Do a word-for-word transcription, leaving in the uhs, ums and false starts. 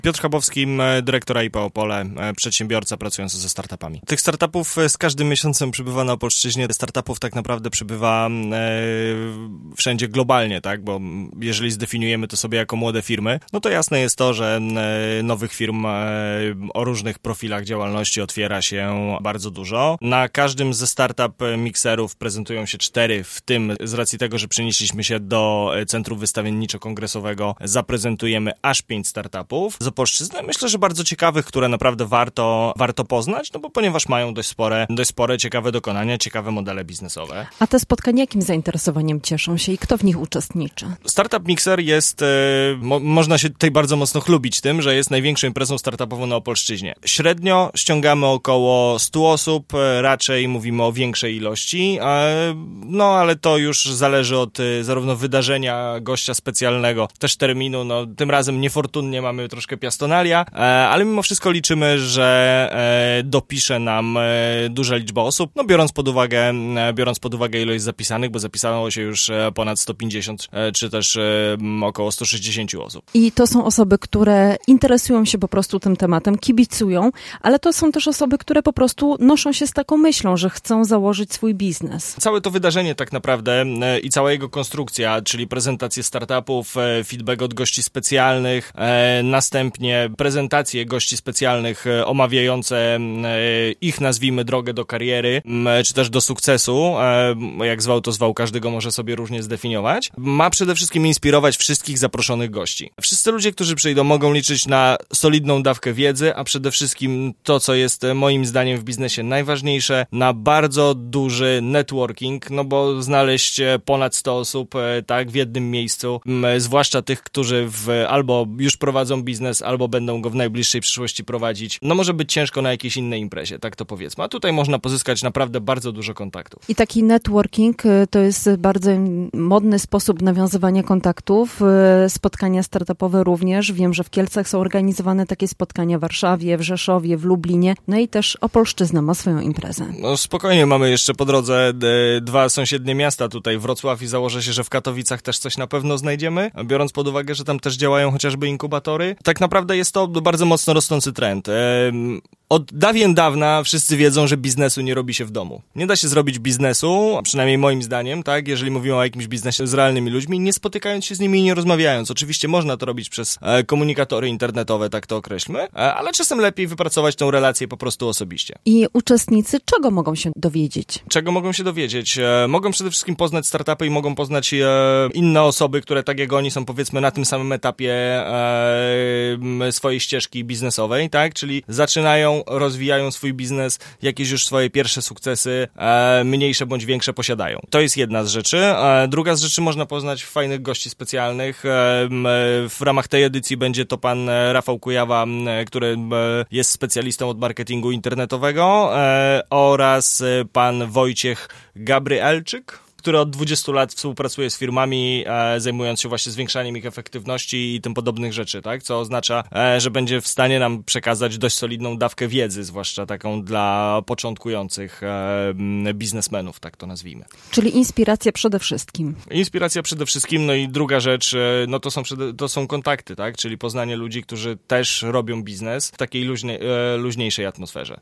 Piotr Chabowski, dyrektor I P Opole, przedsiębiorca pracujący ze startupami. Tych startupów z każdym miesiącem przybywa na Opolszczyźnie. Startupów tak naprawdę przybywa e, wszędzie globalnie, tak? Bo jeżeli zdefiniujemy to sobie jako młode firmy, no to jasne jest to, że e, nowych firm e, o różnych profilach działalności otwiera się bardzo dużo. Na każdym ze startup mikserów prezentują się cztery, w tym z racji tego, że przenieśliśmy się do Centrum Wystawienniczo-Kongresowego, zaprezentujemy aż pięć startupów z Opolszczyzny. Myślę, że bardzo ciekawych, które naprawdę warto, warto poznać, no bo ponieważ mają dość spore, dość spore, ciekawe dokonania, ciekawe modele biznesowe. A te spotkania jakim zainteresowaniem cieszą się i kto w nich uczestniczy? Startup Mixer jest, e, mo, można się tutaj bardzo mocno chlubić tym, że jest największą imprezą startupową na Opolszczyźnie. Średnio ściągamy około stu osób, e, raczej mówimy o większej ilości, e, no ale to już zależy od e, zarówno wydarzenia, gościa specjalnego, też terminu, no tym razem niefortunnie mamy troszkę piastonalia, e, ale mimo wszystko liczymy, że e, dopisze nam e, duża liczba osób, no biorąc pod uwagę, e, biorąc pod uwagę ilość zapisanych, bo zapisało się już e, ponad sto pięćdziesiąt, e, czy też e, około sto sześćdziesiąt osób. I to są osoby, które interesują się po prostu tym tematem, kibicują, ale to są też osoby, które po prostu noszą się z taką myślą, że chcą założyć swój biznes. Całe to wydarzenie tak naprawdę e, i cała jego konstrukcja, czyli prezentacje startupów, e, feedback od gości specjalnych, e, następnie prezentacje gości specjalnych e, omawiające e, ich, nazwijmy, drogę do kariery, m, czy też do sukcesu, e, jak zwał to zwał, każdy go może sobie różnie zdefiniować, ma przede wszystkim inspirować wszystkich zaproszonych gości. Wszyscy ludzie, którzy przyjdą, mogą liczyć na solidną dawkę wiedzy, a przede wszystkim to, co jest moim zdaniem w biznesie najważniejsze, na bardzo duży networking, no bo znaleźć ponad sto osób, tak, w jednym miejscu, zwłaszcza tych, którzy w, albo już prowadzą biznes, albo będą go w najbliższej przyszłości prowadzić, no może być ciężko na jakiejś innej imprezie, tak to powiedzmy. A tutaj można pozyskać naprawdę bardzo dużo kontaktów. I taki networking to jest bardzo modny sposób nawiązywania kontaktów. Spotkania startupowe również. Wiem, że w Kielcach są organizowane takie spotkania w Warszawie, w Rzeszowie, w Lublinie. No i też Opolszczyzna ma swoją imprezę. No spokojnie, mamy jeszcze po drodze e, dwa sąsiednie miasta tutaj, Wrocław, i założę się, że w Katowicach też coś na pewno znajdziemy, biorąc pod uwagę, że tam też działają chociażby inkubatory. Tak naprawdę jest to bardzo mocno rosnący trend. E, Od dawien dawna wszyscy wiedzą, że biznesu nie robi się w domu. Nie da się zrobić biznesu, przynajmniej moim zdaniem, tak, jeżeli mówimy o jakimś biznesie z realnymi ludźmi, nie spotykając się z nimi i nie rozmawiając. Oczywiście można to robić przez e, komunikatory internetowe, tak to określmy, e, ale czasem lepiej wypracować tą relację po prostu osobiście. I uczestnicy czego mogą się dowiedzieć? Czego mogą się dowiedzieć? E, mogą przede wszystkim poznać startupy i mogą poznać e, inne osoby, które tak jak oni są, powiedzmy, na tym samym etapie e, swojej ścieżki biznesowej, tak, czyli zaczynają, rozwijają swój biznes, jakieś już swoje pierwsze sukcesy, e, mniejsze bądź większe posiadają. To jest jedna z rzeczy. E, druga z rzeczy, można poznać fajnych gości specjalnych. E, w ramach tej edycji będzie to pan Rafał Kujawa, który e, jest specjalistą od marketingu internetowego, e, oraz pan Wojciech Gabrielczyk, który od dwudziestu lat współpracuje z firmami, e, zajmując się właśnie zwiększaniem ich efektywności i tym podobnych rzeczy, tak? Co oznacza, e, że będzie w stanie nam przekazać dość solidną dawkę wiedzy, zwłaszcza taką dla początkujących e, biznesmenów, tak to nazwijmy. Czyli inspiracja przede wszystkim. Inspiracja przede wszystkim, no i druga rzecz, e, no to są, przede, to są kontakty, tak? Czyli poznanie ludzi, którzy też robią biznes w takiej luźnej, e, luźniejszej atmosferze.